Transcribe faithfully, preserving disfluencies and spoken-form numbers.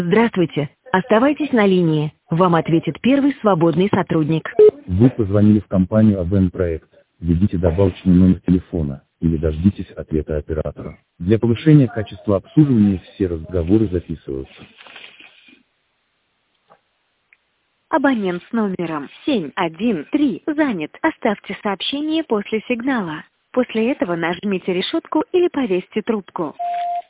Здравствуйте. Оставайтесь на линии. Вам ответит первый свободный сотрудник. Вы позвонили в компанию АВН Проект. Введите добавочный номер телефона или дождитесь ответа оператора. Для повышения качества обслуживания все разговоры записываются. Абонент с номером семь один три занят. Оставьте сообщение после сигнала. После этого нажмите решетку или повесьте трубку.